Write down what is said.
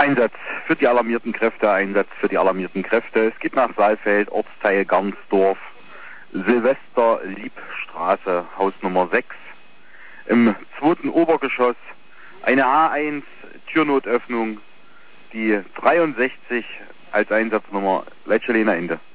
Einsatz für die alarmierten Kräfte, Einsatz für die alarmierten Kräfte. Es geht nach Saalfeld, Ortsteil Garnsdorf, Silvester-Liebstraße, Haus Nummer 6. Im 2. Obergeschoss eine A1 Türnotöffnung, die 63 als Einsatznummer Leitschelena Ende.